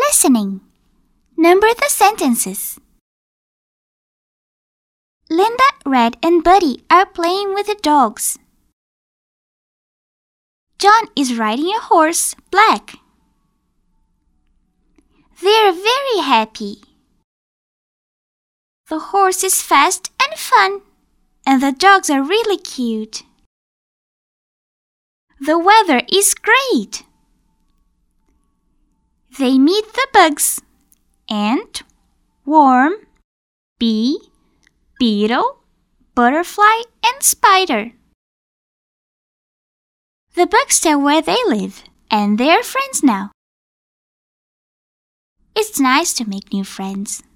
listening. Number the sentences. Linda, Red, and Buddy are playing with the dogs. John is riding a horse, Black. They are very happy. The horse is fast and fun, and the dogs are really cute. The weather is great. They meet the bugs: ant, worm, bee, beetle, butterfly, and spider. The bugs tell where they live, and they are friends now. It's nice to make new friends.